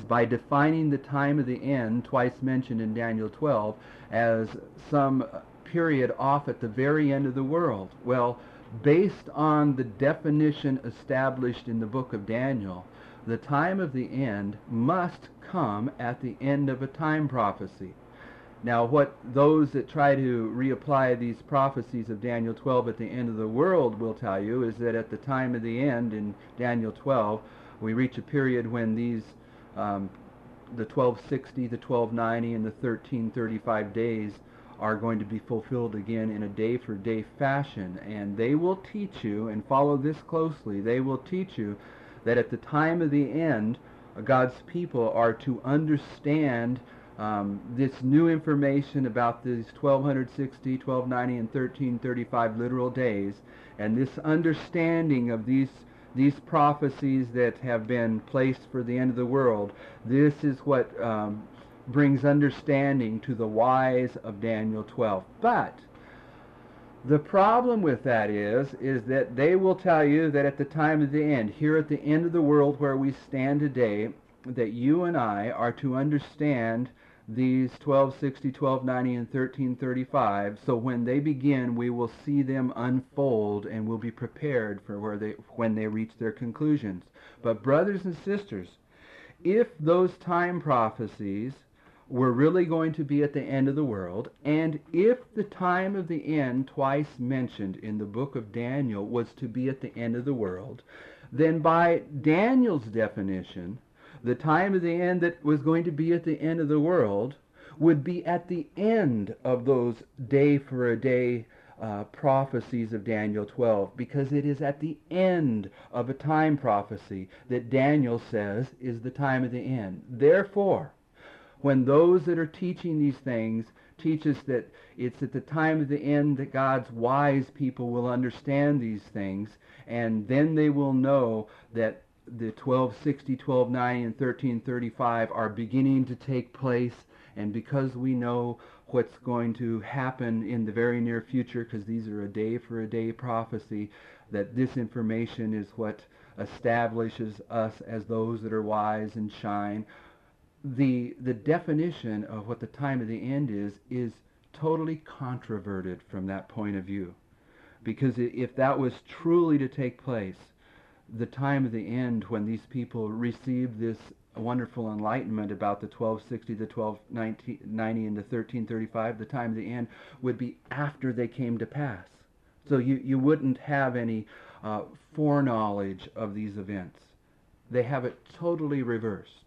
by defining the time of the end, twice mentioned in Daniel 12, as some period off at the very end of the world. Well, based on the definition established in the book of Daniel, the time of the end must come at the end of a time prophecy. Now, what those that try to reapply these prophecies of Daniel 12 at the end of the world will tell you is that at the time of the end in Daniel 12, we reach a period when these, the 1260, the 1290, and the 1335 days are going to be fulfilled again in a day-for-day fashion. And they will teach you, and follow this closely, they will teach you that at the time of the end, God's people are to understand this new information about these 1260, 1290, and 1335 literal days, and this understanding of these prophecies that have been placed for the end of the world. This is what brings understanding to the wise of Daniel 12. But the problem with that is that they will tell you that at the time of the end, here at the end of the world where we stand today, that you and I are to understand these 1260, 1290, and 1335, so when they begin, we will see them unfold and will be prepared for when they reach their conclusions. But brothers and sisters, if those time prophecies were really going to be at the end of the world, and if the time of the end twice mentioned in the book of Daniel was to be at the end of the world, then by Daniel's definition, the time of the end that was going to be at the end of the world would be at the end of those day-for-a-day prophecies of Daniel 12, because it is at the end of a time prophecy that Daniel says is the time of the end. Therefore, when those that are teaching these things teach us that it's at the time of the end that God's wise people will understand these things, and then they will know that the 1260, 1290, and 1335 are beginning to take place, and because we know what's going to happen in the very near future, because these are a day-for-a-day prophecy, that this information is what establishes us as those that are wise and shine. The definition of what the time of the end is totally controverted from that point of view. Because if that was truly to take place, the time of the end when these people received this wonderful enlightenment about the 1260, the 1290, and the 1335, the time of the end would be after they came to pass. So you wouldn't have any foreknowledge of these events. They have it totally reversed.